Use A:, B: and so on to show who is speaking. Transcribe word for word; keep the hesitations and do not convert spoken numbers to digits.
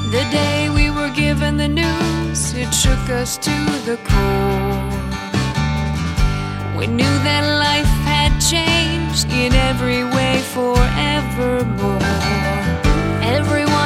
A: The day we were given the news, it shook us to the core. We knew that life had changed in every way forevermore. Everyone